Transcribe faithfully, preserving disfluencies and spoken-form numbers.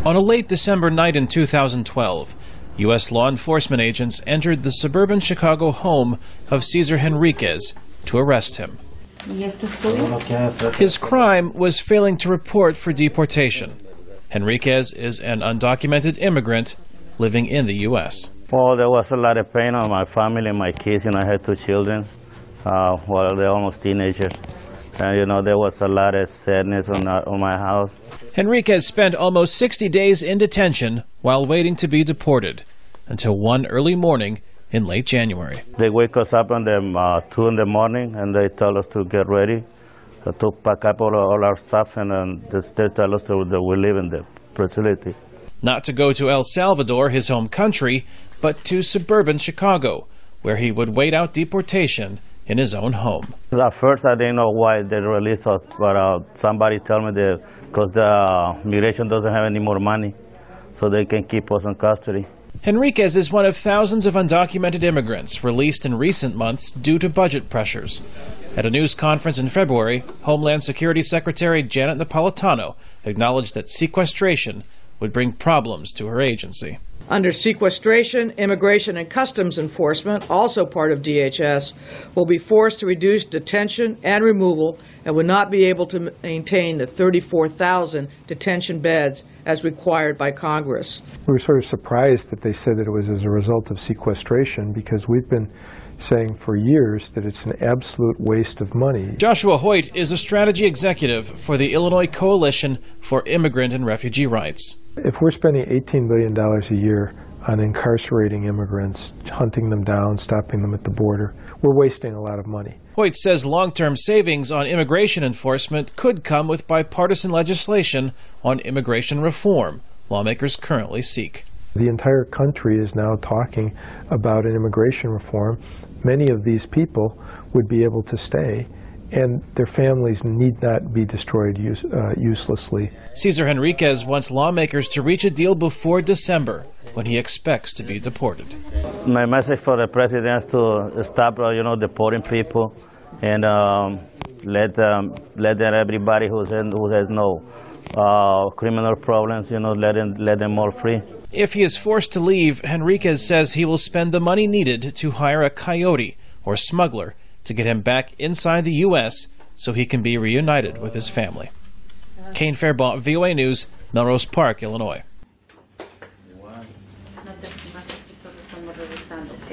On a late December night in two thousand twelve, U S law enforcement agents entered the suburban Chicago home of Cesar Henriquez to arrest him. His crime was failing to report for deportation. Henriquez is an undocumented immigrant living in the U S Well, there was a lot of pain on my family and my kids. You know, I had two children. Uh, well, they're almost teenagers. And, you know, there was a lot of sadness on, our, on my house. Henriquez spent almost sixty days in detention while waiting to be deported until one early morning in late January. They wake us up on them uh, two in the morning, and they tell us to get ready, uh, to pack up all, all our stuff, and then they tell us that we live in the facility. Not to go to El Salvador, his home country, but to suburban Chicago, where he would wait out deportation in his own home. At first, I didn't know why they released us, but uh, somebody told me that because the uh, migration doesn't have any more money, so they can keep us in custody. Henriquez is one of thousands of undocumented immigrants released in recent months due to budget pressures. At a news conference in February, Homeland Security Secretary Janet Napolitano acknowledged that sequestration would bring problems to her agency. Under sequestration, Immigration and Customs Enforcement, also part of D H S, will be forced to reduce detention and removal and would not be able to maintain the thirty-four thousand detention beds as required by Congress. We were sort of surprised that they said that it was as a result of sequestration, because we've been saying for years that it's an absolute waste of money. Joshua Hoyt is a strategy executive for the Illinois Coalition for Immigrant and Refugee Rights. If we're spending eighteen billion dollars a year on incarcerating immigrants, hunting them down, stopping them at the border, we're wasting a lot of money. Hoyt says long-term savings on immigration enforcement could come with bipartisan legislation on immigration reform lawmakers currently seek. The entire country is now talking about an immigration reform. Many of these people would be able to stay, and their families need not be destroyed use, uh, uselessly. Cesar Henriquez wants lawmakers to reach a deal before December, when he expects to be deported. My message for the president is to stop, uh, you know, deporting people, and um, let um, let them, everybody who's in, who has no uh, criminal problems, you know, let them let them all free. If he is forced to leave, Henriquez says he will spend the money needed to hire a coyote or smuggler to get him back inside the U S so he can be reunited with his family. Kane Faribault, V O A News, Melrose Park, Illinois.